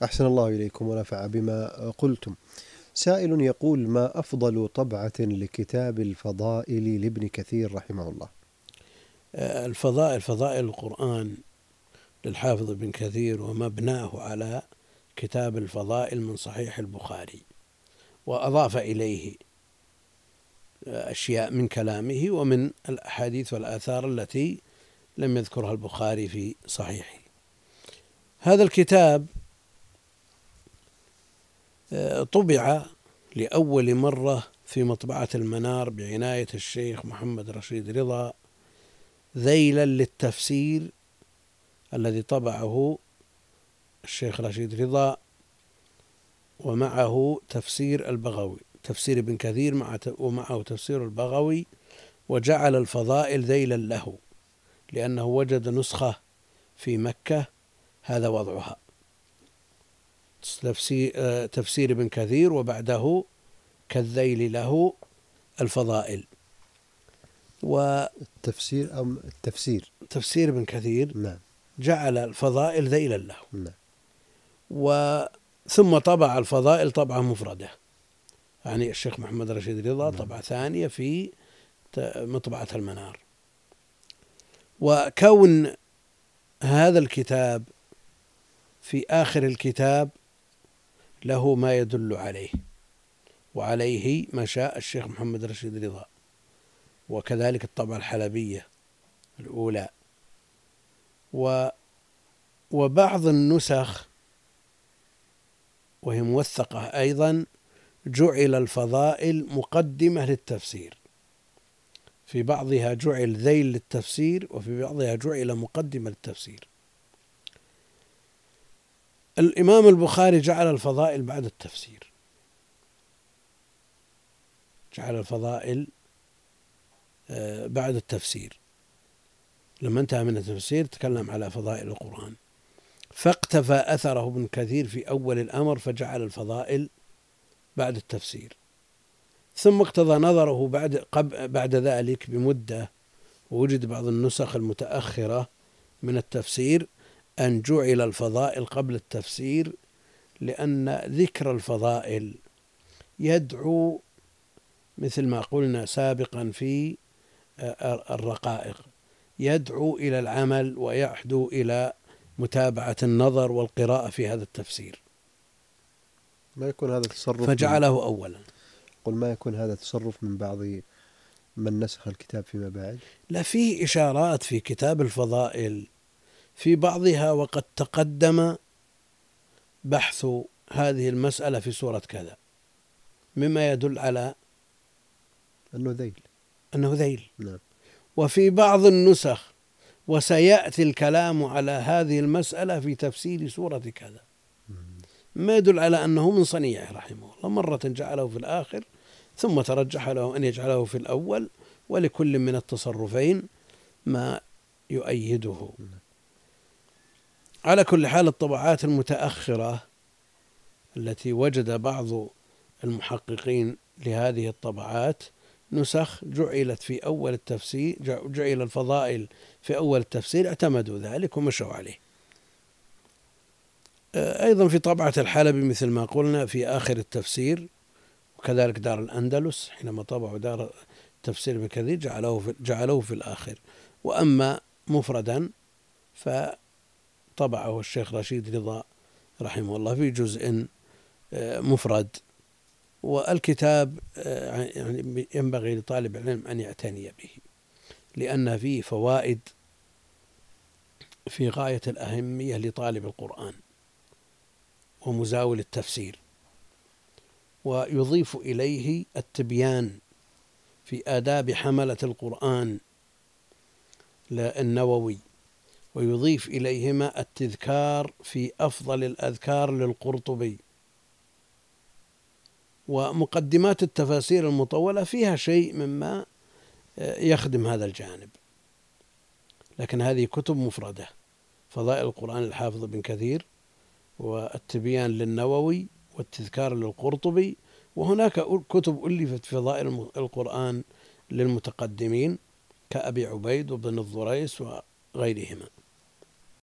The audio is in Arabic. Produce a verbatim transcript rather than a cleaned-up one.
أحسن الله إليكم ونفع بما قلتم. سائل يقول: ما أفضل طبعة لكتاب الفضائل لابن كثير رحمه الله؟ الفضائل فضائل القرآن للحافظ ابن كثير، ومبناه على كتاب الفضائل من صحيح البخاري، وأضاف إليه أشياء من كلامه ومن الأحاديث والآثار التي لم يذكرها البخاري في صحيحه. هذا الكتاب طبع لأول مرة في مطبعة المنار بعناية الشيخ محمد رشيد رضا، ذيلا للتفسير الذي طبعه الشيخ رشيد رضا، ومعه تفسير البغوي، تفسير ابن كثير ومعه تفسير البغوي، وجعل الفضائل ذيلا له لأنه وجد نسخة في مكة هذا وضعها، تفسير ابن كثير وبعده كالذيل له الفضائل. والتفسير أم التفسير تفسير ابن كثير نعم جعل الفضائل ذيلا له نعم. وثم طبع الفضائل طبعة مفردة، يعني الشيخ محمد رشيد رضا طبعة ثانية في مطبعة المنار. وكون هذا الكتاب في آخر الكتاب له ما يدل عليه، وعليه ما شاء الشيخ محمد رشيد رضا، وكذلك الطبعة الحلبية الأولى. و وبعض النسخ وهي موثقة أيضا جعل الفضائل مقدمة للتفسير، في بعضها جعل ذيل للتفسير وفي بعضها جعل مقدمة للتفسير. الإمام البخاري جعل الفضائل بعد التفسير، جعل الفضائل بعد التفسير، لما انتهى من التفسير تكلم على فضائل القرآن، فاقتفى أثره ابن كثير في أول الأمر فجعل الفضائل بعد التفسير، ثم اقتضى نظره بعد, بعد ذلك بمدة، ووجد بعض النسخ المتأخرة من التفسير أن جعل الفضائل قبل التفسير، لأن ذكر الفضائل يدعو مثل ما قلنا سابقا في الرقائق، يدعو إلى العمل ويحدو إلى متابعة النظر والقراءة في هذا التفسير، ما يكون هذا تصرف فجعله أولا. قل ما يكون هذا تصرف من بعض من نسخ الكتاب فيما بعد؟ لا، فيه إشارات في كتاب الفضائل في بعضها وقد تقدم بحث هذه المسألة في سورة كذا، مما يدل على أنه ذيل أنه ذيل. نعم. وفي بعض النسخ وسيأتي الكلام على هذه المسألة في تفسير سورة كذا، ما يدل على أنه من صنيعه رحمه الله، مرة جعله في الآخر ثم ترجح له أن يجعله في الأول، ولكل من التصرفين ما يؤيده. على كل حال الطبعات المتأخرة التي وجد بعض المحققين لهذه الطبعات نسخ جعلت في أول التفسير، جعل الفضائل في أول التفسير، اعتمدوا ذلك ومشوا عليه. أيضا في طبعة الحلبي مثل ما قلنا في آخر التفسير، وكذلك دار الأندلس حينما طبعوا دار تفسير ابن كثير جعلوه في, جعلوه في الآخر. وأما مفردا فطبعه الشيخ رشيد رضا رحمه الله في جزء مفرد، والكتاب يعني ينبغي لطالب العلم أن يعتني به، لأن فيه فوائد في غاية الأهمية لطالب القرآن ومزاول التفسير، ويضيف إليه التبيان في آداب حملة القرآن النووي، ويضيف إليهما التذكار في أفضل الأذكار للقرطبي، ومقدمات التفاسير المطولة فيها شيء مما يخدم هذا الجانب، لكن هذه كتب مفردة: فضائل القرآن الحافظ ابن كثير، والتبيان للنووي، والتذكار للقرطبي، وهناك كتب ألفت في فضائل القرآن للمتقدمين كأبي عبيد وابن الضريس وغيرهما.